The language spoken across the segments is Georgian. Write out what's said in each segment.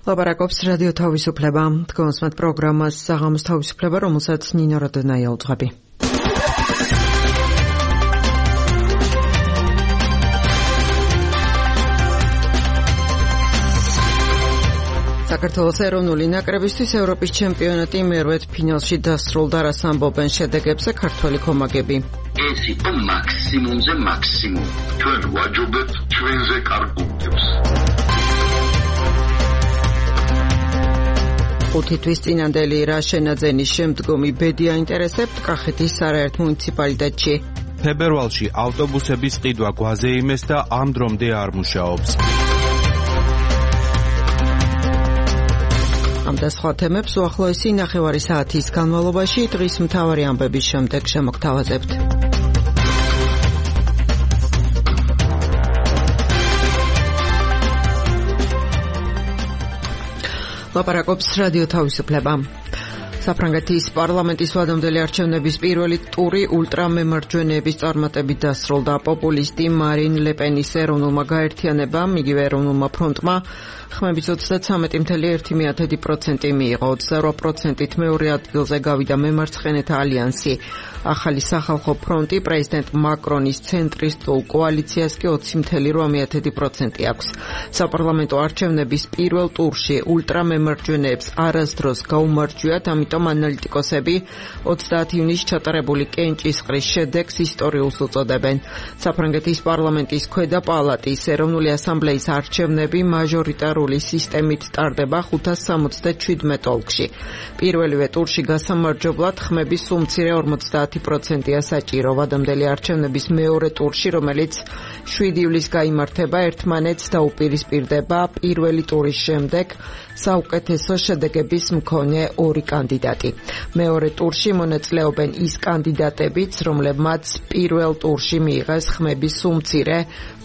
ლაპარაკობს რადიო თავისუფლება. თქვენს პროგრამას საღამოს თავისუფლება, რომელსაც ნინო როდონაია უძღვები. საქართველოს ეროვნული ნაკრებისთვის ევროპის ჩემპიონატი მერვედ ფინალში დასრულდა, რას ამბობენ შედეგებზე ქართველი კომაგები. ეს იყო მაქსიმუმზე მაქსიმუმ. ჩვენ ვაჯობებთ ჩვენზე კარგ გუნდებს. 5 თვის წინანდელი რაშენაძენის შემდგომი ბედი აინტერესებთ კახეთის არაერთ მუნიციპალიტეტში. თებერვალში ავტობუსების ყიდვა გვაზე იმეს და ამ დრომდე არ მუშაობს. ამ და სხვა თემებს უახლოესი ნახევარი საათის განმავლობაში დღის მთავარი ამბების შემდეგ შემოგთავაზებთ. ლაპარაკობს რადიო თავისუფლება. საფრანგეთის პარლამენტის ვადამდელი არჩევნების პირველი ტური ულტრამემარჯვენეების წარმატებით დასრულდა. პოპულისტი მარინ ლეპენის ეროვნულმა გაერთიანებამ, იგივე ეროვნულმა ფრონტმა ხმებით 33.1% მიიღო. 28%-ით მეორე ადგილზე გავიდა მემარცხენეთა ალიანსი. ახალი სახალხო ფრონტი პრეზიდენტ მაკრონის ცენტრისტულ კოალიციას კი 20.8% აქვს. საპარლამენტო არჩევნების პირველ ტურში ულტრამემარჯვენეებს არასდროს გაუმარჯვიათ, ამიტომ ანალიტიკოსები 30 ივნისს ჩატარებული კენჭისყრის შედეგს ისტორიულს უწოდებენ. საფრანგეთის პარლამენტის ქვედა პალატის ეროვნული ასამბლეის არჩევნები მაჟორიტარული სისტემით ტარდება 577 ოლქში. პირველივე ტურში გასამარჯობლად ხმების უმცირე 50%-ია საჭირო. ვადამდელი არჩევნების მეორე ტურში, რომელიც 7 ივლისს გაიმართება, ერთმანეთს დაუპირისპირდება პირველი ტურის შემდეგ საუკეთესო შედეგების მქონე ორი კანდიდატი. მეორე ტურში მონაწილეობენ ის კანდიდატებიც, რომლებმაც პირველ ტურში მიიღეს ხმების უმცირე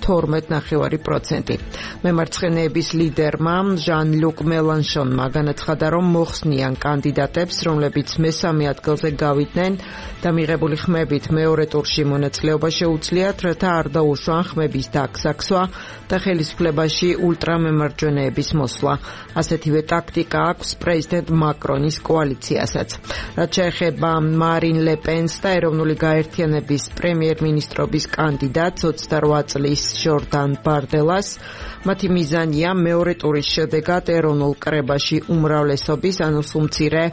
12.5%. მემარცხენეების ლიდერმა ჟან-ლუკ მელანშონმა განაცხადა, რომ მოხსნიან კანდიდატებს, რომლებიც მესამე ადგილზე გავიდნენ და მიღებული ხმებით მეორე ტურში მონაწილეობა შეუძლიათ, რათა არ დაუშვან ხმების დაგსაქსვა და ხელისუფლებაში ულტრამემარჯვენეების მოსვლა. ასეთივე ტაქტიკა აქვს პრეზიდენტ მაკრონის კოალიციასაც. რაც შეეხება მარინ ლეპენს და ეროვნული გაერთიანების პრემიერ-მინისტრობის კანდიდატს 28 წლის ჟორდან ბარდელას, მათი მიზანია მეორე ტურის შედეგად ეროვნულ კრებაში უმრავლესობის, ანუ უმცირე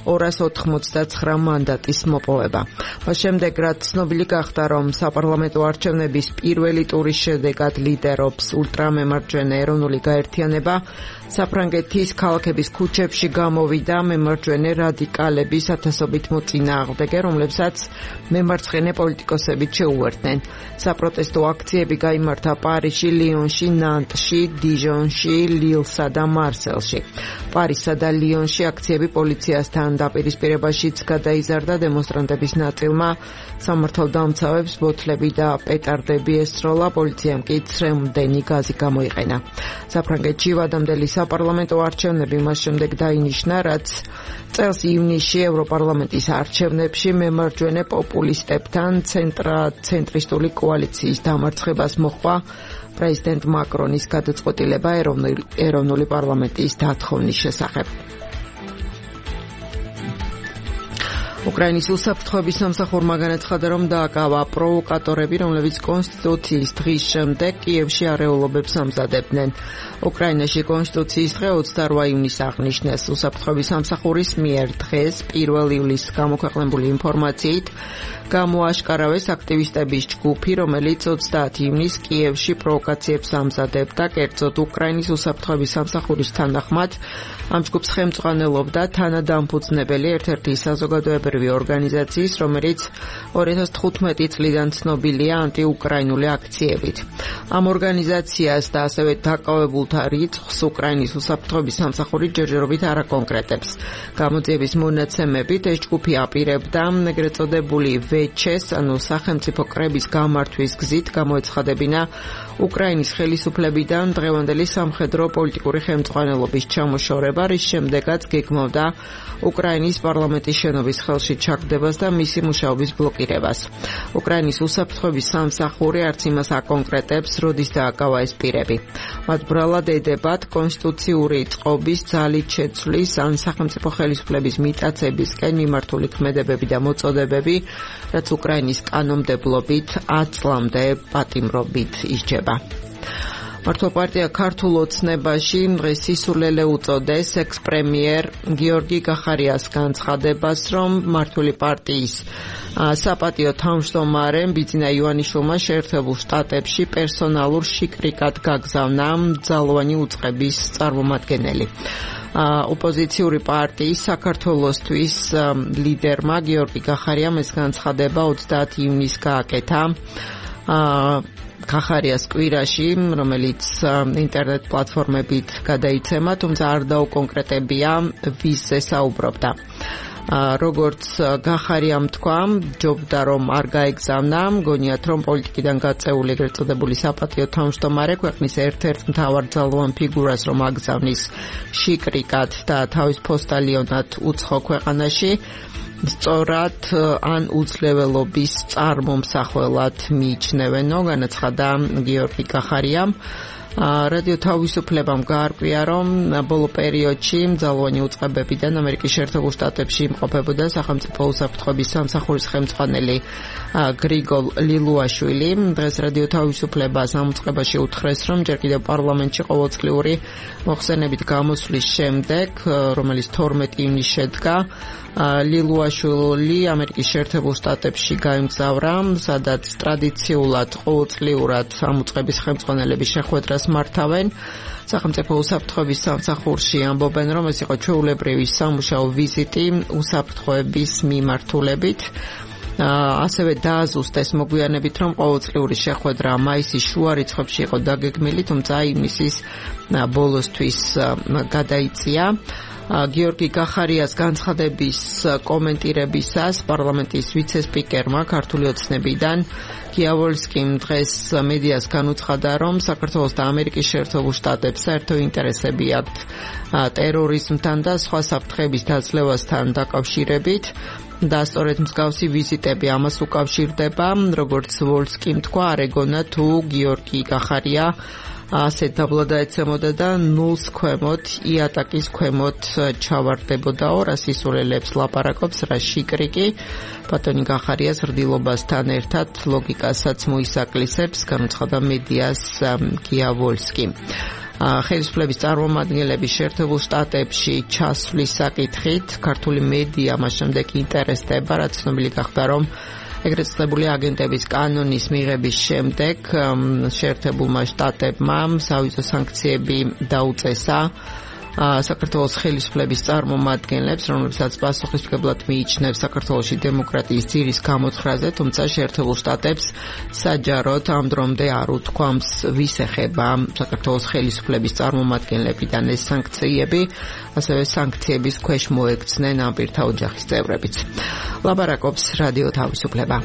289 მანდატის მოპოვება. მას შემდეგ, რაც ცნობილი გახდა, რომ საპარლამენტო არჩევნების პირველი ტურის შედეგად ლიდერობს ულტრამემარჯვენე ეროვნული გაერთიანება, საფრანგეთის ქალაქების ქუჩებში გამოვიდა მემარჯვენე რადიკალების ათასობით მოწინააღმდეგე, რომლებსაც მემარცხენე პოლიტიკოსები შეუერთდნენ. საპროტესტო აქციები გაიმართა პარიზში, ლიონში, ნანტში, დიჟონში, ლილსა და მარსელში. პარიზსა და ლიონში აქციები პოლიციასთან დაპირისპირებაშიც გადაიზარდა. დემონსტრანტების ნაწილმა სამართალდამცავებს ბოთლები და პეტარდები ესროლა, პოლიციამ კი ცრემლდენი გაზი გამოიყენა. საფრანგეთში ვადამდელი საპარლამენტო არჩევნები მას შემდეგ დაინიშნა, რაც წელს ივნისში ევროპარლამენტის არჩევნებში მემარჯვენე პოპულისტებთან ცენტრისტული კოალიციის დამარცხებას მოჰყვა პრეზიდენტ მაკრონის გადაწყვეტილება ეროვნული პარლამენტის დათხოვნის შესახებ. უკრაინის უსაფრთხოების სამსახურმა განაცხადა, რომ დააკავა პროვოკატორები, რომლებიც კონსტიტუციის დღის შემდეგ კიევში არეულობებს ამზადებდნენ. უკრაინაში კონსტიტუციის დღე 28 ივნისს აღნიშნეს. უსაფრთხოების სამსახურის მიერ დღეს 1 ივლისს გამოქვეყნებული ინფორმაციით გამოაშკარავეს აქტივისტების ჯგუფი, რომელიც 30 ივნისს კიევში პროვოკაციებს ამზადებდა. კერძოდ უკრაინის უსაფრთხოების სამსახურის თანახმად ამ ჯგუფს ხელმძღვანელობდა თანადამფუძნებელი ერთ-ერთი საზოგადოებრივი ორგანიზაციის, რომელიც 2015 წლიდან ცნობილია ანტიუკრაინული აქციებით. ამ ორგანიზაციას და ასევე დაკავებულთა რიცხვს უკრაინის უსაფრთხოების სამსახური ჯერჯერობით არ აკონკრეტებს. გამოძიების მონაცემებით ეს ჯგუფი აპირებდა ეგრეთ წოდებული ვეჩეს, ანუ სახელმწიფო კრების გამართვის გზით გამოეცხადებინა უკრაინის ხელისუფლებიდან დღევანდელი სამხედრო პოლიტიკური ხელმძღვანელობის ჩამოშორება, რის შემდეგაც გეგმავდა უკრაინის პარლამენტის შენობის ხელში ხელში ჩაგდებას და მისი მუშაობის ბლოკირებას. უკრაინის უსაფრთხოების სამსახური არც იმას აკონკრეტებს, როდის დააკავა ეს პირები. მათ ბრალად ედებათ კონსტიტუციური წყობის ძალით შეცვლის ან სახელმწიფო ხელისუფლების მიტაცებისკენ მიმართული ქმედებები და მოწოდებები, რაც უკრაინის კანონმდებლობით 10 წლამდე პატიმრობით ისჯება. მართლა პარტია ქართულ ოცნებაში დღეს სისულელე უწოდეს ექს-პრემიერ გიორგი გახარიას განცხადებას, რომ მართული პარტიის საპატიო თავმჯდომარემ ბიძინა ივანიშვილმა შეერთებულ შტატებში პერსონალურ შიკრიკად გაგზავნა ძალოვანი უწყების წარმომადგენელი. ოპოზიციური პარტიის საქართველოსთვის ლიდერმა გიორგი გახარიამ ეს განცხადება 30 ივნისს გააკეთა გახარიას კვირაში, რომელიც ინტერნეტ პლატფორმებით გადაიცემა, თუმცა არ დაუკონკრეტებია ვიზზე საუბრობდა. როგორც გახარიამ თქვა, ჯობდა რომ არ გაეგზავნა, მგონიათ რომ პოლიტიკიდან გაწეული ეგრეთ წოდებული საპატიო თავმჯდომარე ქვეყნის ერთ-ერთ მთავარ ძალოვან ფიგურას რომ აგზავნის შიკრიკად და თავის პოსტალიონად უცხო ქვეყანაში, სწორად ან უძლეველობის წარმომსახველად მიიჩნევენო, განაცხადა გიორგი გახარიამ. რადიო თავისუფლებამ გაარკვია, რომ ბოლო პერიოდში ძალოვანი უწყებებიდან ამერიკის შეერთებულ შტატებში იმყოფებოდა სახელმწიფო უსაფრთხოების სამსახურის ხელმძღვანელი გრიგოლ ლილუაშვილი. დღეს რადიო თავისუფლებას ამ უწყებაში უთხრეს, რომ ჯერ კიდევ პარლამენტში ყოველწლიური მოხსენებით გამოსვლის შემდეგ, რომელიც 12 ივნისს შედგა, ლილუაშვილი ამერიკის შეერთებულ შტატებში გაემგზავრა, სადაც ტრადიციულად ყოველწლიურად ამ უწყების ხელმძღვანელების შეხვედრას მართავენ. სახელმწიფო უსაფრთხოების სამსახურში ამბობენ, რომ ეს იყო ჩვეულებრივი სამუშაო ვიზიტი უსაფრთხოების მიმართულებით. ასევე დააზუსტეს მოგვიანებით, რომ ყოველწლიური შეხვედრა მაისის შუა რიცხვებში იყო დაგეგმილი, თუმცა ივნისის ბოლოსთვის გადაიწია. გიორგი გახარიას განცხადების კომენტირებისას პარლამენტის ვიცე-სპიკერმა ქართული ოცნებიდან გიავოლსკიმ დღეს მედიას განუცხადა, რომ საქართველოს და ამერიკის შეერთებულ შტატებს საერთო ინტერესები აქვთ ტერორიზმთან და სხვა საფრთხეების დაძლევასთან დაკავშირებით. და სწორედ მსგავსი ვიზიტები ამას უკავშირდება, როგორც ვოლსკიმ თქვა, არ ეგონა თუ გიორგი გახარია ასეთ დაბლა დაეცემოდა და ნულს ქვემოთ, იატაკის ქვემოთ ჩავარდებოდაო, რა სისულელებს ლაპარაკობს, რა შიკრიკი. ბატონი გახარიას რდილობასთან ერთად ლოგიკასაც მოისაკლისებს, განუცხადა მედიას გიავოლსკი. ხელისუფლების წარმომადგენლების შეერთებულ შტატებში ჩასვლის საკითხით ქართული მედია მას შემდეგ ინტერესდება, რაც ცნობილი გახდა, რომ ეგრეთ წოდებული აგენტების კანონის მიღების შემდეგ შეერთებულმა შტატებმა სავიზო სანქციები დაუწესა საქართველოს ხელისუფლების წარმომადგენლებს, რომლებსაც პასუხისმგებლად მიიჩნევს საქართველოში დემოკრატიის ძირის გამოთხრაზე, თუმცა შეერთებულ შტატებს საჯაროდ ამ დრომდე არ უთქვამს, ვის ეხება საქართველოს ხელისუფლების წარმომადგენლებიდან ეს სანქციები, ასევე სანქციების ქვეშ მოექცნენ ამ პირთა ოჯახის წევრებიც. ლაპარაკობს რადიო თავისუფლება.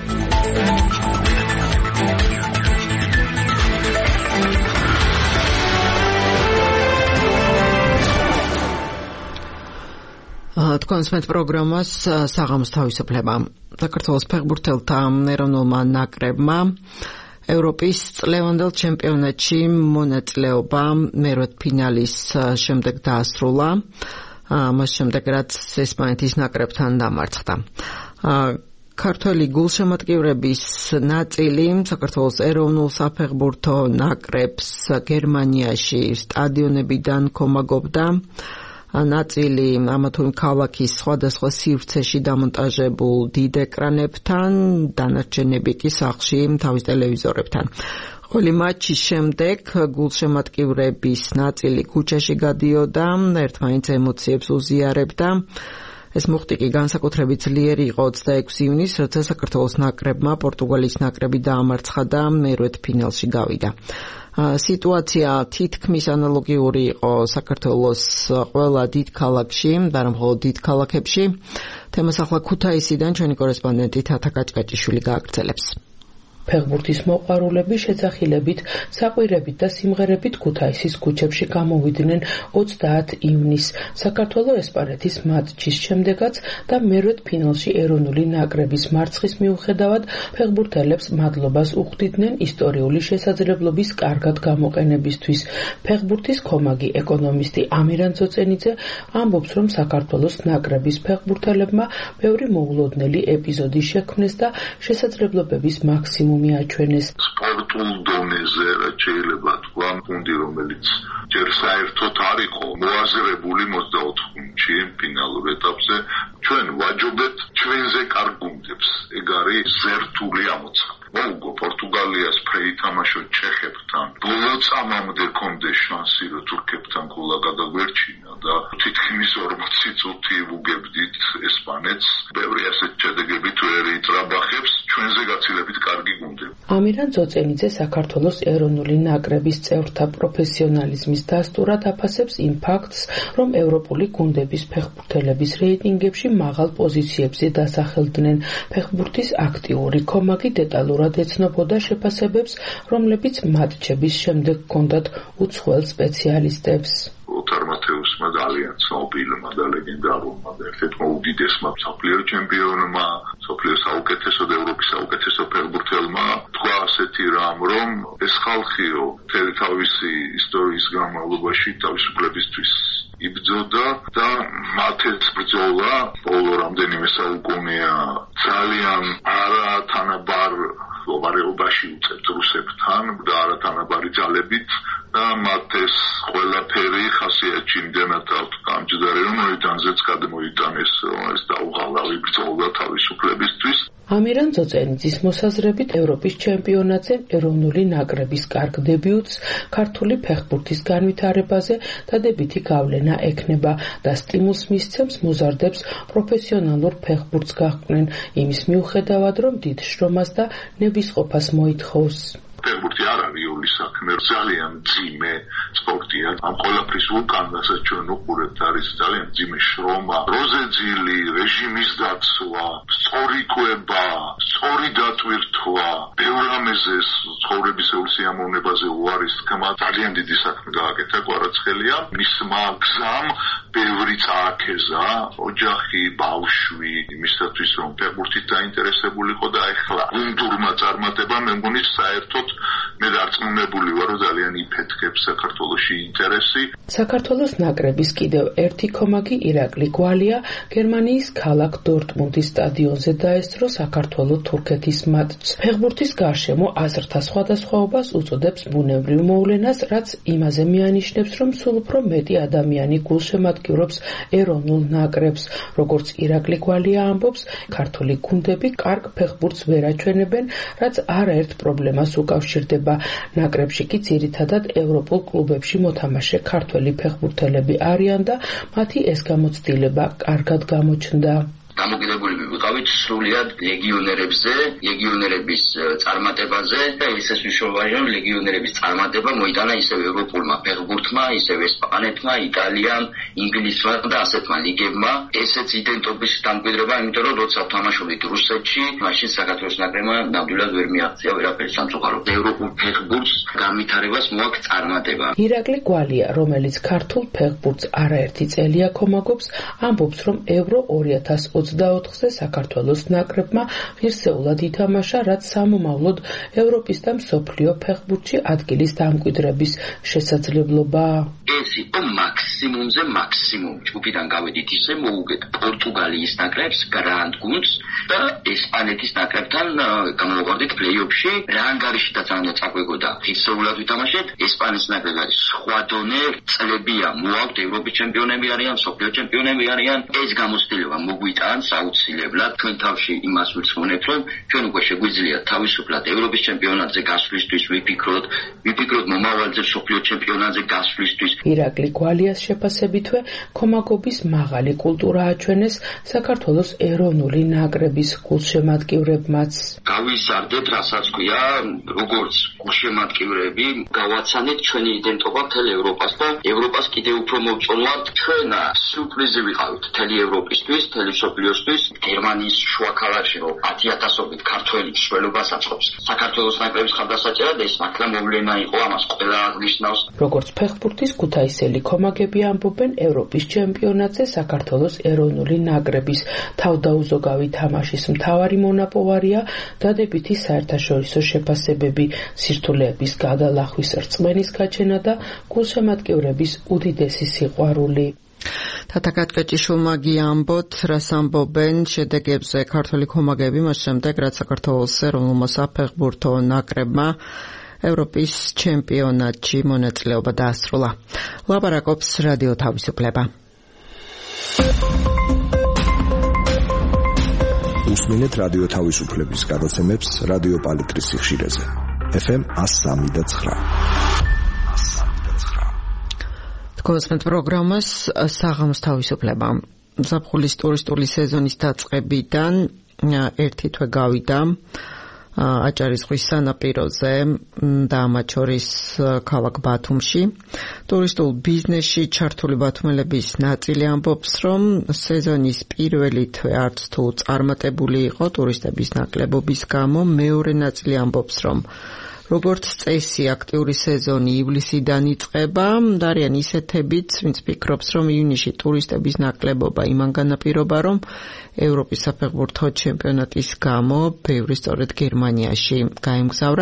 თქვენს პროგრამას საღამოს თავისუფლება. საქართველოს ფეხბურთელთა ეროვნულმა ნაკრებმა ევროპის წლევანდელ ჩემპიონატში მონაწილეობა მერვედფინალის შემდეგ დაასრულა, მას შემდეგ რაც ესპანეთის ნაკრებთან დამარცხდა. ქართველი გულშემატკივრების ნაწილი საქართველოს ეროვნულ საფეხბურთო ნაკრებს გერმანიაში სტადიონებიდან კომაგობდა. ნაწილი ამა თუ იმ ქალაქის სხვადასხვა სივრცეში დამონტაჟებულ დიდ ეკრანებთან, დანარჩენები კი სახლში თავის ტელევიზორებთან. ყოველი მატჩის შემდეგ გულშემატკივრების ნაწილი ქუჩაში გადიოდა, ერთმანეთს ემოციებს უზიარებდა. ეს მოხდი კი განსაკუთრებით ძლიერი იყო 26 ივნისს, როცა საქართველოს ნაკრებმა პორტუგალიის ნაკრები დაამარცხა და მერვედფინალში გავიდა. სიტუაცია თითქმის ანალოგიური იყო საქართველოს ყველა დიდ ქალაქში, და არა მხოლოდ დიდ ქალაქებში. თემას ახლა ქუთაისიდან ჩვენი კორესპონდენტი თათა კაჭკაჭიშვილი გააგრძელებს. ფეხბურთის მოყვარულები შეძახილებით, საყვირებით და სიმღერებით ქუთაისის ქუჩებში გამოვიდნენ 30 ივნისს საქართველო-ესპანეთის მატჩის შემდეგაც და მერვედ ფინალში ეროვნული ნაკრების მარცხის მიუხედავად ფეხბურთელებს მადლობას უხდიდნენ ისტორიული შესაძლებლობის კარგად გამოყენებისთვის. ფეხბურთის ქომაგი ეკონომისტი ამირან ძოწენიძე ამბობს, რომ საქართველოს ნაკრების ფეხბურთელებმა ბევრი მოულოდნელი ეპიზოდი შექმნეს და შესაძლებლობების მაქსიმუმი აჩვენეს. სპორტულ დონეზე რაც შეიძლება თქვა, გუნდი რომელიც ჯერ საერთოდ არ იყო მოაზრებული 24 გუნდში ფინალურ ეტაპზე, ჩვენ ვაჯობეთ ჩვენზე კარგ გუნდებს. ეგ არის ზერთული ამოცანა. მოუგო პორტუგალიას ფრეითამაშოთ ჩეხებთან. ბოლო წამამდე კონდეს შანსი, რომ თურქებთან გოლა გადაგვერჩინა და თითქმის 40 წუთი ვუგებდით ესპანეთს. ბევრი ასეთ შედეგებით ვერ იტრაბახებს ჩვენზე გაცილებით კარგი გუნდები. ამირან ძოწენიძე საქართველოს ეროვნული ნაკრების წევრთა პროფესიონალიზმის დასტურად აფასებს იმ ფაქტს, რომ ევროპული გუნდების ფეხბურთელების რეიტინგებში მაღალ პოზიციებზე დასახელდნენ. ფეხბურთის აქტიური ქომაგი დეტალურად ეცნობოდა შეფასებებს, რომლებიც მატჩების შემდეგ ჰქონდათ უცხოელ სპეციალისტებს. ლოთარ მათეუსმა ძალიან ცნობილმა და ლეგენდარულმა და ერთ-ერთ უდიდესმა მსოფლიო ჩემპიონმა, მსოფლიოს საუკეთესო და ევროპის საუკეთესო ფეხბურთელმა თქვა ასეთი რამ, რომ ეს ხალხიო მთელი თავისი ისტორიის განმავლობაში თავისუფლებისთვის იბრძოდა და მათ ეს ბრძოლა ბოლო რამდენიმე საუკუნეა ძალიან არათანაბარ მდგომარეობაში უწევთ რუსებთან და არათანაბარი ძალებით და მათ ეს ყველაფერი ხასიათში იმდენად აქვთ გამჯდარი, რომ მოიტანზეც გადმოიტანეს ეს დაუღალავი ბრძოლა თავისუფლებისთვის. ამირან ძოწენიძის მოსაზრებით ევროპის ჩემპიონატზე ეროვნული ნაკრების კარგ დებიუტს ქართული ფეხბურთის განვითარებაზე დადებითი გავლენა ექნება და სტიმულს მისცემს მოზარდებს პროფესიონალურ ფეხბურთს გაჰყვნენ იმის მიუხედავად, რომ დიდ შრომას და ნებისყოფას მოითხოვს. ფეხბურთი არ არის იული საქმე, ძალიან ძიმე სპორტია. ამ ყველაფრის უკან, რასაც ჩვენ უყურებთ, არის ძალიან ძიმე შრომა, როზეძილი, რეჟიმის დაცვა, სწორი კვება, სწორი დატვირთვა, ბევრ რამეზე ცხოვრებისეულ სიამოვნებაზე უარის თქმა, ძალიან დიდი საქმე გააკეთა კვარაცხელია. მისმა გზამ ბევრი წააქეზა, ოჯახი, ბავშვი, იმისათვის რომ ფეხბურთით დაინტერესებულიყო და ეხლა გუნდურმა წარმატებამ მე მგონი საერთოდ მე დარწმუნებული ვარ, რომ ძალიან იფეთქებს საქართველოში ინტერესი. საქართველოს ნაკრების კიდევ ერთი ქომაგი ირაკლი გვალია გერმანიის ქალაქ დორტმუნდის სტადიონზე დაესწრო საქართველო-თურქეთის მატჩს. ფეხბურთის გარშემო აზრთა სხვადასხვაობას უწოდებს ბუნებრივ მოვლენას, რაც იმაზე მიანიშნებს, რომ სულ უფრო მეტი ადამიანი გულშემატკივრობს ეროვნულ ნაკრებს. როგორც ირაკლი გვალია ამბობს, ქართული გუნდები კარგ ფეხბურთს ვერ აჩვენებენ, რაც არაერთ პრობლემას უკავშირდება. ნაკრებში კი ძირითადად ევროპულ კლუბებში მოთამაშე ქართველი ფეხბურთელები არიან და მათი ეს გამოცდილება კარგად გამოჩნდა. დამოკიდებულები ვიყავით სრულიად ლეგიონერებზე, ლეგიონერების წარმატებაზე და ისეს მნიშვნელოვანია, რომ ლეგიონერების წარმატება მოიტანა ისევ ევროპულმა ფეხბურთმა, ისევ ესპანეთმა, იტალიამ, ინგლისმა და ასეთმა ლიგებმა. ესეც იდენტობის დამკვიდრება, იმიტომ რომ როცა თამაშობდით რუსეთში, მაშინ საქართველოს ნაკრებმა ნამდვილად ვერ მიაღწია ვერაფერს სამწუხაროდ. ევროპულ ფეხბურთს განვითარებას მოაქვს წარმატება. ირაკლი გვალია, რომელიც ქართულ ფეხბურთს არაერთი წელია ქომაგობს, ამბობს, რომ ევრო 2024-ზე საქართველოს ნაკრებმა ღირსეულად ითამაშა, რაც სამომავლოდ ევროპის და მსოფლიო ფეხბურთში ადგილის დამკვიდრების შესაძლებლობაა. ეს იყო მაქსიმუმზე მაქსიმუმ. ჯგუფიდან გავედით ისე მოუგეთ პორტუგალიის ნაკრებს, გრანდ გუნდს და ესპანეთის ნაკრებთან გამოვაყავდით პლეი-ოფში. რა ანგარიშითაც უნდა წაგვეგოდა. ღირსეულად ვითამაშეთ. ესპანეთის ნაკრები არის სხვა დონე, წლებია მოაქვთ, ევროპის ჩემპიონები არიან, მსოფლიო ჩემპიონები არიან. ეს გამოცდილება მოგვიტანს აუცილებლად. ჩვენ თავში იმას ვირცხუნებთ, რომ ჩვენ უკვე შეგვიძლია თავისუფლად ევროპის ჩემპიონატზე გასვლისთვის ვიფიქროთ მომავალზე მსოფლიო ჩემპიონატზე გასვლისთვის. ირაკლი გვალიას შეფასებითვე ქომაგობის მაღალი კულტურა აჩვენეს საქართველოს ეროვნული ნაკრების გულშემატკივრებმაც. გავიზარდეთ, რასაც ქვია, როგორც გულშემატკივრები, გავაცანეთ ჩვენი იდენტობა მთელ ევროპას და ევროპას კიდევ უფრო მოვწონვართ. ჩვენ სიურპრიზი ვიყავით მთელი ევროპისთვის, მთელი მსოფლიოსთვის. გერმანიის შუა ქალაქში, რომ 10,000-ობით ქართველი მსვლელობას აწყობს. საქართველოს ნაკრების ხარდასაჭერად ეს მართლა მოვლენა იყო, ამას ყველა აღნიშნავს. როგორც ფეხბურთის ქუთაისელი ქომაგები ამბობენ, ევროპის ჩემპიონატზე საქართველოს ეროვნული ნაკრების თავდაუზოგავი თამაშის მთავარი მონაპოვარია დადებითი საერთაშორისო შეფასებები, სირთულეების გადალახვის რწმენის გაჩენა და გულშემატკივრების უდიდესი სიყვარული. თათაკატკეჭიშვილმა გიამბოთ, რას ამბობენ შედეგებზე ქართველი ქომაგები მას შემდეგ, რაც საქართველოს ეროვნულმა საფეხბურთო ნაკრებმა ევროპის ჩემპიონატში მონაწილეობა დაასრულა. ლაპარაკობს რადიო თავისუფლება. უსმინეთ რადიო თავისუფლების გადაცემებს რადიო პალიტრის სიხშირეზე. FM 103.9. თქვენს პროგრამას საღამოს თავისუფლება. ზაფხულის ტურისტული სეზონის დაწყებიდან ერთი თვე გავიდა აჭარის ზღვის სანაპიროზე და მათ შორის ქალაქ ბათუმში. ტურისტულ ბიზნესში ჩართული ბათუმელების ნაწილი ამბობს, რომ სეზონის პირველი თვე არც თუ წარმატებული იყო ტურისტების ნაკლებობის გამო. მეორე ნაწილი ამბობს, რომ როგორც წესი, აქტიური სეზონი ივლისიდან იწყება. არიან ისეთებიც, ვინც ფიქრობს, რომ ივნისში ტურისტების ნაკლებობა იმან განაპირობა, რომ ევროპის საფეხბურთო ჩემპიონატის გამო ბევრი სწორედ გერმანიაში გაემგზავრა.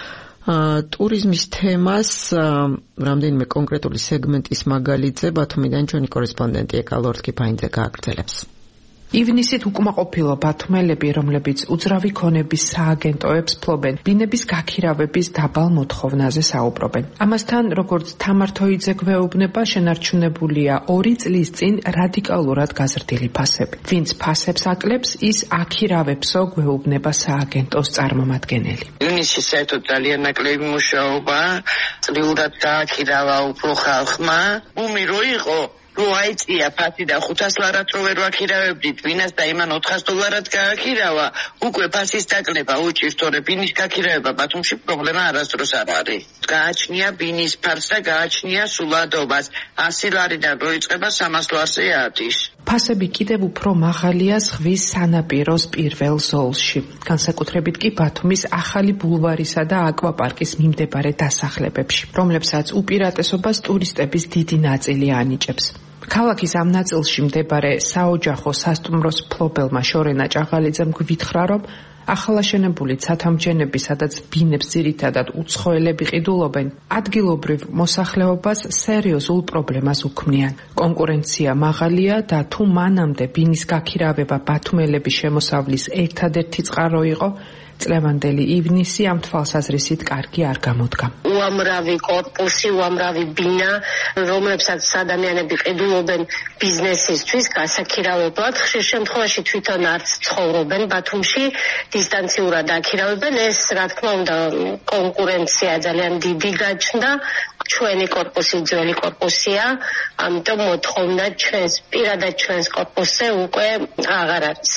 ტურიზმის თემას რამდენიმე კონკრეტული სეგმენტის მაგალითზე ბათუმიდან ჩვენი კორესპონდენტი ეკალორთ კიფაინძე გააგრძელებს. ივნისით უკმაყოფილო ბათუმელები, რომლებიც უძრავი ქონების სააგენტოებს ფლობენ, ბინების გაქირავების დაბალ მოთხოვნაზე საუბრობენ. ამასთან, როგორც თამართოიძე გვეუბნება, შენარჩუნებულია 2 წლის წინ რადიკალურად გაზრდილი ფასები. ვინც ფასებს აკლებს, ის აქირავებსო, გვეუბნება სააგენტოს წარმომადგენელი. ივნისში საერთოდ ძალიან ნაკლები მუშაობა, წლიურად დააქირავა უფრო ხალხმა. უმი რო იყო რო აიწია ფასი და 500 ლარად რო ვერ ვაქირავებდით ბინას და იმან $400 გააქირავა, უკვე ფასის დაკნება უჭირთ, თორე ბინის გაქირავება ბათუმში პრობლემა არასდროს არ არის. გააჩნია ბინის ფარს და გააჩნია სულადობას. 100 ლარიდან რო იწყება 300 ლარზე ადის. ფასები კიდევ უფრო მაღალია ზღვის სანაპიროს პირველ ზოლში. განსაკუთრებით კი ბათუმის ახალი ბულვარისა და აკვაპარკის მიმდებარე დასახლებებში, რომლებსაც უპირატესობას ტურისტების დიდი ნაწილი ანიჭებს. ქალაქის ამ ნაწილში მდებარე საოჯახო სასტუმროს მფლობელმა შორენა ჭაღალიძემ გვითხრა, რომ ახალაშენებული ცათამბჯენები, სადაც ბინებს ძირითადად უცხოელები ყიდულობენ, ადგილობრივ მოსახლეობას სერიოზულ პრობლემას უქმნიან. კონკურენცია მაღალია და თუ მანამდე ბინის გაქირავება ბათუმელების შემოსავლის ერთადერთი წყარო იყო, წლევანდელი ივნისი ამ თვალსაზრისით კარგი არ გამოდგა. უამრავი კორპუსი, უამრავი ბინა, რომლებსაც ადამიანები ყიდულობენ ბიზნესისთვის, გასაქირავებლად, ხშირ შემთხვევაში თვითონ არც ცხოვრობენ ბათუმში, დისტანციურად აქირავებენ. ეს, რა თქმა უნდა, კონკურენცია ძალიან დიდი გაჩნდა. ჩვენი კორპუსი ძველი კორპუსია, ამიტომ მოთხოვნა პირადად ჩვენს კორპუსზე უკვე აღარ არის.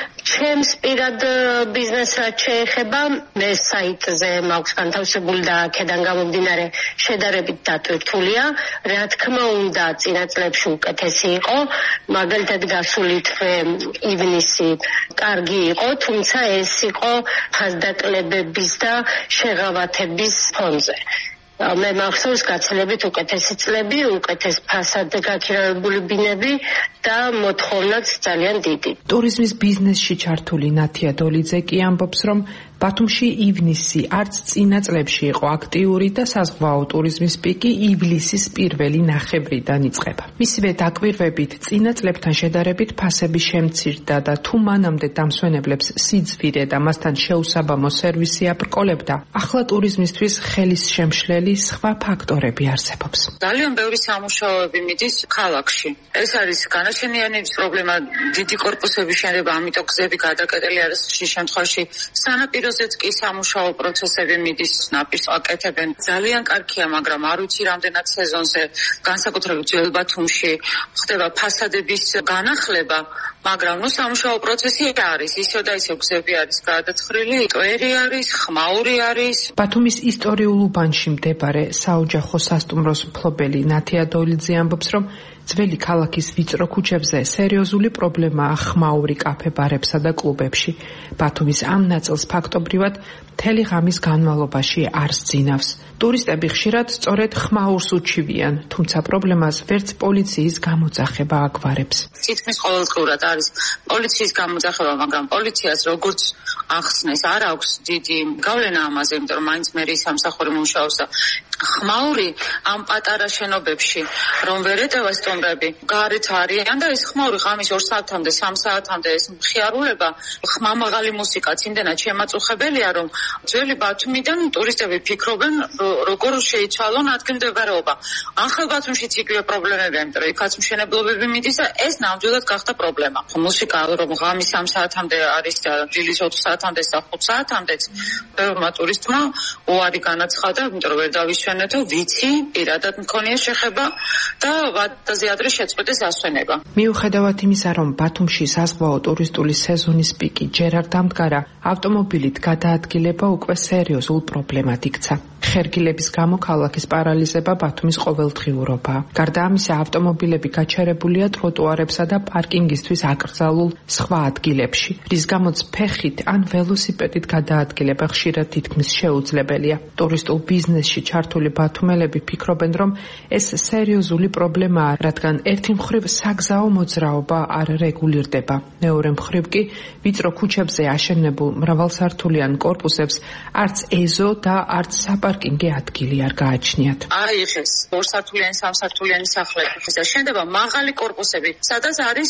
ჩემს პირად ბიზნესს რაც შეეხება, მე საიტზე მაქვს განთავსებული და აქედან გამომდინარე შედარებით დატვირთულია. რა თქმა უნდა, წინა წლებში უკეთესი იყო, მაგალითად გასული თვე ივნისი კარგი იყო, თუმცა ეს იყო ფასდაკლებების და შეღავათების ფონზე. მე მახსოვს გაცილებით უკეთესი წლები, უკეთეს ფასად გაქირავებული ბინები და მოთხოვნაც ძალიან დიდი. ტურიზმის ბიზნესში ჩართული ნათია დოლიძე კი ამბობს, რომ ბათუმში ივნისი არც წინა წლებში იყო აქტიური და საზღვაო ტურიზმის პიკი ივლისის პირველი ნახევრიდან იწყება. მისივე დაკვირვებით წინა წლებთან შედარებით ფასები შემცირდა და თუ მანამდე დამსვენებლებს სიძვირე და მასთან შეუსაბამო სერვისი აბრკოლებდა, ახლა ტურიზმისთვის ხელის შემშლელი სხვა ფაქტორები არსებობს. ძალიან ბევრი სამუშაოები მიდის ქალაქში. ეს არის განაშენიანების პრობლემა, დიდი კორპუსების შენდება, ამიტომ გზები გადაკეტილი არის ხშირ შემთხვევაში. სანაპირო პიროზეც კი სამუშაო პროცესები მიდის, ნაპირს აკეთებენ. ძალიან კარგია, მაგრამ არ ვიცი რამდენად სეზონზე, განსაკუთრებით ძველ ბათუმში ხდება ფასადების განახლება, მაგრამ სამუშაო პროცესი არის, ისევ და ისევ გზები არის გადაცხრილი, ტვერი არის, ხმაური არის. ბათუმის ისტორიულ უბანში მდებარე საოჯახო სასტუმროს მფლობელი ნათია დოლიძე ამბობს, რომ ძველი ქალაქის ვიწრო ქუჩებზე სერიოზული პრობლემაა ხმაური კაფე-ბარებსა და კლუბებში. ბათუმის ამ ნაწილს ფაქტობრივად მთელი ღამის განმავლობაში არ სძინავს. ტურისტები ხშირად სწორედ ხმაურს უჩივიან, თუმცა პრობლემას ვერც პოლიციის გამოძახება აგვარებს. თითქმის ყოველდღურად არის პოლიციის გამოძახება, მაგრამ პოლიციას როგორც ახსნეს, არ აქვს დიდი გავლენა ამაზე, იმიტომ რომ მაინც მერის სამსახური მუშაობს და ხმაური ამ პატარა შენობებში, რომ ვერ ეტევა სტუმრები, გარეთ არიან და ეს ხმაური ღამის 2 საათამდე, 3 საათამდე ეს მხიარულება, ხმამაღალი მუსიკაც იმდენად შემაწუხებელია, რომ ძველი ბათუმიდან ტურისტები ფიქრობენ, როგორ შეიცვალონ ადგილმდებარეობა. ახალ ბათუმშიც იგივე პრობლემებია, იმიტომ რომ იქაც მშენებლობები მიდის და ეს ნამდვილად გახდა პრობლემა. მუსიკა რომ ღამის 3 საათამდე არის და დილის 4 საათამდე და 5 საათამდეც ბევრმა ტურისტმა უარი განაცხადა, იმიტომ რომ ვერ დავისვენეთო, ვიცი, პირადად მქონია შეხება და ვადაზე ადრე შეწყვეტეს ასვენება. მიუხედავად იმისა, რომ ბათუმში საზღვაო ტურისტული სეზონის პიკი ჯერ არ დამდგარა, ავტომობილით გადაადგილება უკვე სერიოზულ პრობლემად იქცა. ხერგილების გამო ქალაქის პარალიზება ბათუმის ყოველდღიურობაა. გარდა ამისა, ავტომობილები გაჩერებულია ტროტუარებსა და პარკინგისთვის აკრძალულ სხვა ადგილებში, რის გამოც ფეხით ან ველოსიპედით გადაადგილება ხშირად თითქმის შეუძლებელია. ტურისტულ ბიზნესში ჩართული ბათუმელები ფიქრობენ, რომ ეს სერიოზული პრობლემაა, რადგან ერთი მხრივ საგზაო მოძრაობა არ რეგულირდება. მეორე მხრივ კი ვიწრო ქუჩებზე აშენებულ მრავალსართულიან კორპუსებს არც ეზო და არც საპარკინგე ადგილი არ გააჩნიათ. აი ეს 2-სართულიანი, 3-სართულიანი სახლები და შენდება მაღალი კორპუსები, სადაც არის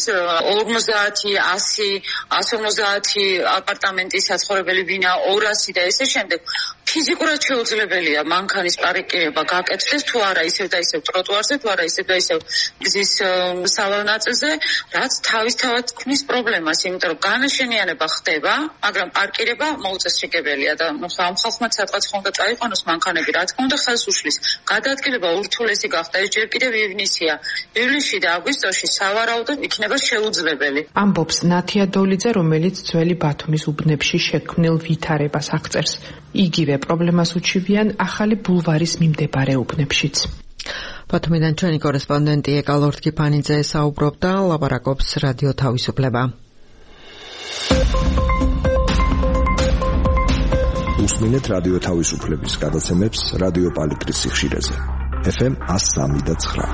50, 100, 150 აპარტამენტი, საცხოვრებელი ბინა, 200 და ესე შემდეგ. ფიზიკურად შეუძლებელია მანქანის პარკირება გაკეთდეს თუ არა ისევ და ისევ ტროტუარზე, თუ არა ისევ და ისევ გზის სავანაწილზე, რაც თავისთავად ქმნის პრობლემას, იმიტომ რომ განაშენიანება ხდება, მაგრამ პარკირება მოუწესრიგებელია და ამ ხალხმა სადღაც ხონდა წაიყვანოს მანქანები, რა თქმა უნდა ხელს უშლის. გადაადგილება ურთულესი გახდა, ეს ჯერ კიდევ ივნისია. ივლისში და აგვისტოში სავარაუდოდ იქნება შეუძლებელი. ამბობს ნათია დოლიძე, რომელიც ძველი ბათუმის უბნებში შექმნილ ვითარებას აღწერს. იგივე პრობლემას უჩივიან ახალი ბულვარის მიმდებარე უბნებშიც. ბათუმიდან ჩვენი კორესპონდენტი ეკალორდ კიფანიძე საუბრობდა, ლაპარაკობს რადიო თავისუფლება. უსმინეთ რადიო თავისუფლების გადაცემებს რადიო პალიტრის სიხშირეზე. FM 103.9.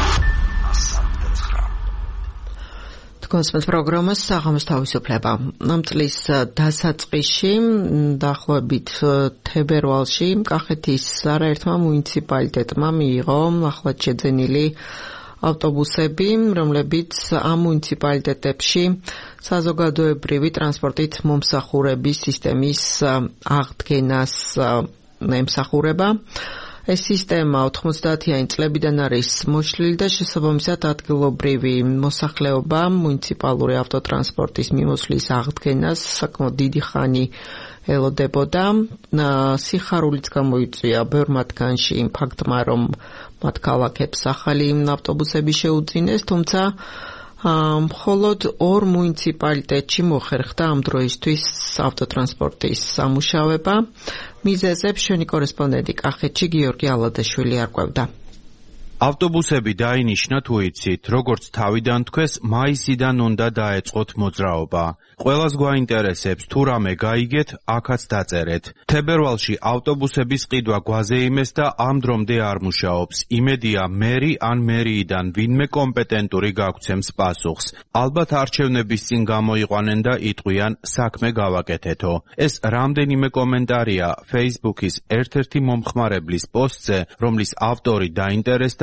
კონსპენს პროგრამას საღამოს თავისუფლება. ამ წლის დასაწყისში დაახლოებით თებერვალში კახეთის არაერთმა მუნიციპალიტეტმა მიიღო ახლად შეძენილი ავტობუსები, რომლებიც ამ მუნიციპალიტეტებში საზოგადოებრივი ტრანსპორტით მომსახურების სისტემის აღდგენას ემსახურება. ეს სისტემა 90-იანი წლებიდან არის მოშლილი და შესაბამისად ადგილობრივი მოსახლეობა მუნიციპალური ავტოტრანსპორტის მიმოსვლის აღდგენას საკმაოდ დიდი ხანი ელოდებოდა. სიხარულიც გამოიწვია ბევრ მათგანში იმ ფაქტმა, რომ მათ ქალაქებს ახალი ავტობუსები შეუძინეს, თუმცა მხოლოდ 2 მუნიციპალიტეტში მოხერხდა ამ დროისთვის ავტოტრანსპორტის სამუშაოება. მიზეზებს ჩვენი კორესპონდენტი კახეთში გიორგი ალადაშვილი არკვევდა. ავტობუსები დაინიშნა თუ იცით, როგორც თავიდან თქვეს, მაისიდან უნდა დაეწყოთ მოძრაობა. ყველას გვაინტერესებს, თუ რამე გაიგეთ, აქაც დაწერეთ. თებერვალში ავტობუსების ყიდვა გვაზეიმეს და ამ დრომდე არ მუშაობს. იმედია მერი ან მერიიდან ვინმე კომპეტენტური გაგვცემს პასუხს. ალბათ არჩევნების წინ გამოიყვანენ და იტყვიან, საქმე გავაკეთეთო. ეს რამდენიმე კომენტარია Facebook-ის ერთ-ერთი მომხმარებლის პოსტზე, რომლის ავტორი დაინტერესდა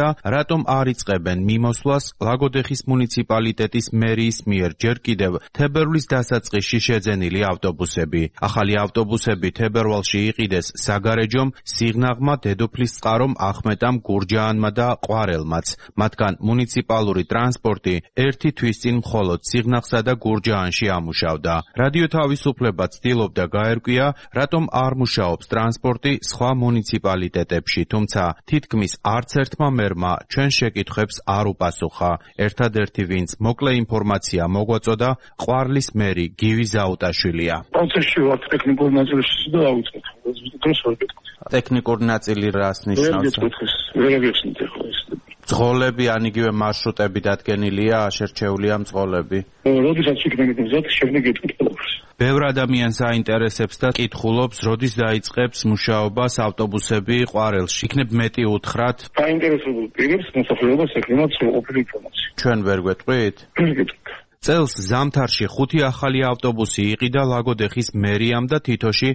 რატომ არ იწყებენ მიმოსვლას ლაგოდეხის მუნიციპალიტეტის მერიის მიერ ჯერ კიდევ თებერვლის დასაწყისში შეძენილი ავტობუსები. ახალი ავტობუსები თებერვალში იყიდეს საგარეჯომ, სიღნაღმა, დედოფლის წყარომ, ახმეტამ, გურჯაანმა და ყვარელმაც. მათგან მუნიციპალური ტრანსპორტი ერთი თვის წინ მხოლოდ სიღნაღსა და გურჯაანში ამუშავდა. რადიო თავისუფლება ცდილობდა გაერკვია, რატომ არ მუშაობს ტრანსპორტი სხვა მუნიციპალიტეტებში, თუმცა თითქმის არც ერთმა მერმა ჩვენ შეკითხვებს არ უპასუხა. ერთადერთი ვინც მოკლე ინფორმაცია მოგვაწოდა, ყვარლის მერი გივი ზაუტაშვილია. პროცესში ვარ ტექნიკურ ნაწილში და ავიწყეთ. დროს ვერ გეტყვით. ტექნიკურ ნაწილი რას ნიშნავს? ვერ გეტყვით ახლა ეს. ძღოლები ან იგივე მარშრუტები დადგენილია, შერჩეულია მძღოლები. როდესაც იქნება გზად, შემდეგ გეტყვით ყველაფერს. ბევრ ადამიანს აინტერესებს და კითხულობს, როდის დაიწყებს მუშაობას ავტობუსები ყვარელში. იქნებ მეტი უთხრათ. აინტერესებულ პირებს მოსახლეობას ექნებათ სრულყოფილი ინფორმაცია. ჩვენ ვერ გვეტყვით? ვერ გეტყვით. წელს ზამთარში 5 ახალი ავტობუსი იყიდა ლაგოდეხის მერიამ და თითოში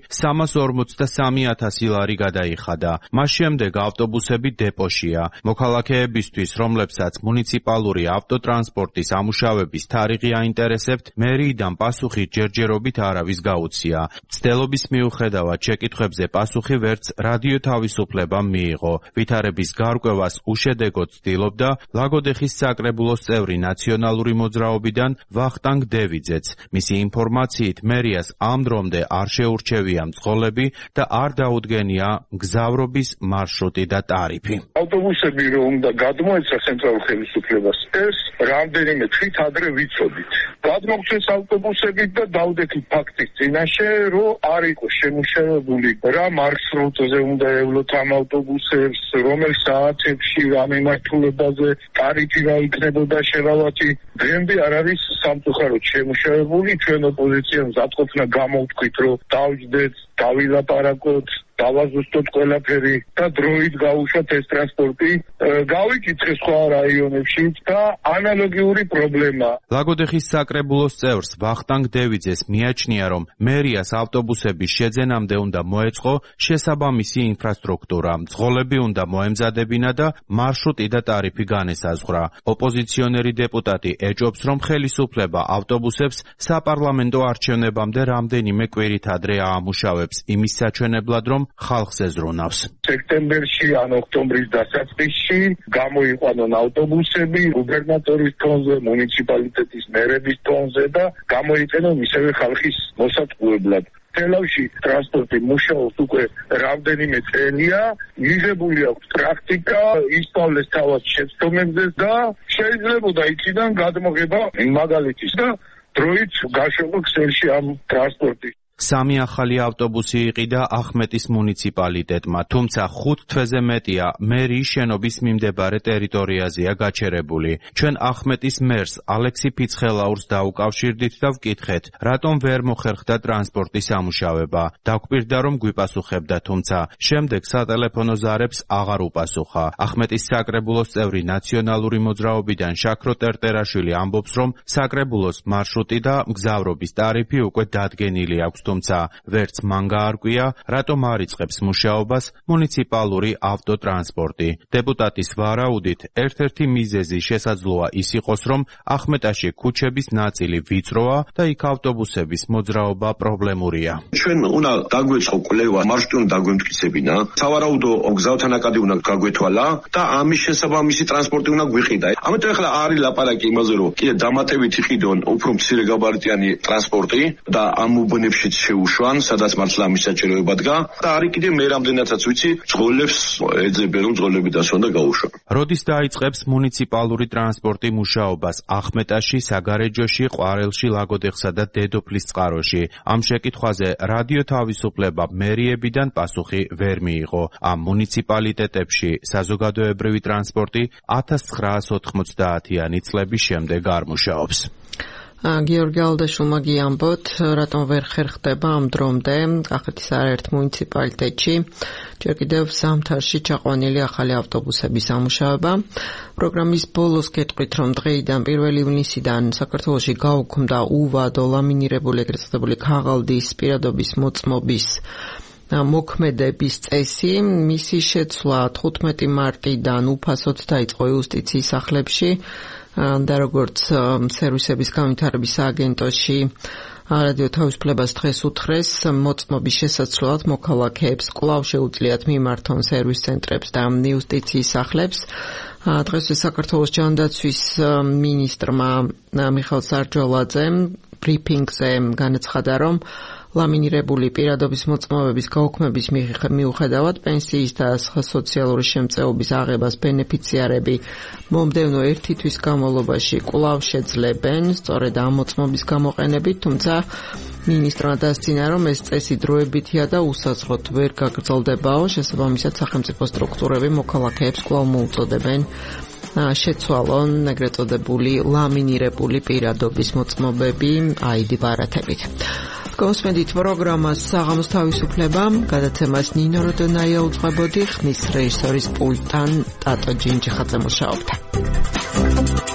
343,000 ლარი გადაიხადა. მას შემდეგ ავტობუსები დეპოშია. მოქალაქეებისთვის, რომლებსაც მუნიციპალური ავტოტრანსპორტის ამუშავების თარიღი აინტერესებთ, მერიიდან პასუხი ჯერჯერობით არავის გაუცია. მცდელობის მიუხედავად შეკითხვებზე პასუხი ვერც რადიო თავისუფლებამ მიიღო. ვითარების გარკვევას უშედეგოდ ცდილობდა ლაგოდეხის საკრებულოს წევრი ნაციონალური მოძრაობიდან ვახტანგ დევიძეც. მისი ინფორმაციით მერიას ამ დრომდე არ შეურჩევია მძღოლები და არ დაუდგენია გზავრობის მარშრუტი და ტარიფი. ავტობუსები რომ უნდა გადმოეცა ცენტრალურ ხელისუფლებას, ეს რამდენიმე თვით ადრე ვიცოდით. გადმოგწეს ავტობუსებით და დავდექით ფაქტის წინაშე, რომ არ იყო შემუშავებული რა მარშრუტზე უნდა ევლოთ ამ ავტობუსებს, რომელ საათებში, რა მიმართულებაზე, ტარიფი რა იქნებოდა შერავათი. დღემდე არ არის სამწუხაროდ შემუშავებული. ჩვენ ოპოზიციამ მზადყოფნა გამოვთქვით, რომ დავჯდეთ, დავილაპარაკოთ, დავაზუსტოთ ყველაფერი და დროით გაუშვათ ეს ტრანსპორტი. გავიკითხე სხვა რაიონებში და ანალოგიური პრობლემა. ლაგოდეხის საკრებულოს წევრს ვახტანგ დევიძეს მიაჩნია, რომ მერიას ავტობუსების შეძენამდე უნდა მოეწყო შესაბამისი ინფრასტრუქტურა, მძღოლები უნდა მოემზადებინა და მარშრუტი და ტარიფი განესაზღვრა. ოპოზიციონერი დეპუტატი ეჭობს, რომ ხელისუფლება ავტობუსებს საპარლამენტო არჩევნებამდე რამდენიმე კვირით ადრე აამუშავებს, იმის საჩვენებლად, რომ ხალხს ეზრუნავს. სექტემბერში ან ოქტომბრის დასაწყისში გამოიყვანონ ავტობუსები გუბერნატორის თონზე, მუნიციპალიტეტის მერების თონზე და გამოიყენონ ისევე ხალხის მოსატყუებლად. თელავში ტრანსპორტი მუშაობს უკვე რამდენიმე წელია, მიღებული აქვს პრაქტიკა, ისწავლეს თავად შეცდომებზე და შეიძლებოდა იქიდან გადმოღება მაგალითის და დროით გაშვება ქსელში ამ ტრანსპორტი. 3 ახალი ავტობუსი იყიდა ახმეტის მუნიციპალიტეტმა, თუმცა 5 თვეზე მეტია მერიის შენობის მიმდებარე ტერიტორიაზეა გაჩერებული. ჩვენ ახმეტის მერს ალექსი ფიცხელაურს დაუკავშირდით და ვკითხეთ, რატომ ვერ მოხერხდა ტრანსპორტის ამუშავება. დაგვპირდა, რომ გვიპასუხებდა, თუმცა შემდეგ სატელეფონო ზარებს აღარ უპასუხა. ახმეტის საკრებულოს წევრი ნაციონალური მოძრაობიდან შაქრო ტერტერაშვილი ამბობს, რომ საკრებულოს მარშრუტი და მგზავრობის ტარიფი უკვე დადგენილი აქვს. თუმცა ვერც მან გაარკვია, რატომ არ იწყებს მუშაობას მუნიციპალური ავტოტრანსპორტი. დეპუტატის ვარაუდით, ერთ-ერთი მიზეზი შესაძლოა ის იყოს, რომ ახმეტაში ქუჩების ნაწილი ვიწროა და იქ ავტობუსების მოძრაობა პრობლემურია. ჩვენ უნდა დაგვეწყო კვლევა, მარშრუტი უნდა დაგვემტკიცებინა, სავარაუდო გზათა ნაკადი უნდა გაგვეთვალა და ამის შესაბამისი ტრანსპორტი უნდა გვიყიდა. ამიტომ ახლა არის ლაპარაკი იმაზე, რომ კიდე დამატებით იყიდონ უფრო მცირე გაბარიტიანი ტრანსპორტი და ამ უბნებში შეუშვან, სადაც მართლა ამის საჭიროება დგა და არის კიდე მე რამდენადაც ვიცი, ძღოლებს ეძებენ, რომ ძღოლები დასვან და გაუშვან. როდის დაიწყებს მუნიციპალური ტრანსპორტი მუშაობას ახმეტაში, საგარეჯოში, ყვარელში, ლაგოდეხსა და დედოფლის წყაროში? ამ შეკითხვაზე რადიო თავისუფლება მერიებიდან პასუხი ვერ მიიღო. ამ მუნიციპალიტეტებში საზოგადოებრივი ტრანსპორტი 1990-იანი წლების შემდეგ არ მუშაობს. გიორგი ალდაშულმა გიამბოთ, რატომ ვერ ხერხდება ამ დრომდე კახეთის არაერთ მუნიციპალიტეტში ჯერ კიდევ ზამთარში ჩაყვანილი ახალი ავტობუსების ამუშავება. პროგრამის ბოლოს გეტყვით, რომ დღეიდან 1 ივნისიდან საქართველოში გაუქმდა უვადო ლამინირებული ეგრეთ წოდებული ქაღალდის პირადობის მოწმობის მოქმედების წესი, მისი შეცვლა 15 მარტიდან უფასოდ დაიწყო იუსტიციის სახლებში და როგორც სერვისების განვითარების სააგენტოში რადიო თავისუფლებას დღეს უთხრეს, მოწმობის შესაცვლელად მოქალაქეებს კვლავ შეუძლიათ მიმართონ სერვის ცენტრებს და იუსტიციის სახლებს. დღეს საქართველოს ჯანდაცვის მინისტრმა მიხეილ სარჯოლაძემ ბრიფინგზე განაცხადა, რომ ლამინირებული პირადობის მოწმობების გაუქმების მიუხედავად პენსიის და სხვა სოციალური შემწეობის აღებას ბენეფიციარები მომდევნო 1 თვის განმავლობაში კვლავ შეძლებენ, სწორედ ამ მოწმობის გამოყენებით, თუმცა მინისტრმა დასძინა, რომ ეს წესი დროებითია და უსაზღროდ ვერ გაგრძელდებაო, შესაბამისად სახელმწიფო სტრუქტურები მოქალაქეებს კვლავ მოუწოდებენ შეცვალონ ეგრეთ წოდებული ლამინირებული პირადობის მოწმობები ID ბარათებით. Გოსმედით პროგრამას საღამოს თავისუფლება, გადაცემას ნინო როდონაია უძღვებოდი, ხმის რეჟისორის პულტთან ტატო ჯინჯი ხატზე მუშაობდა.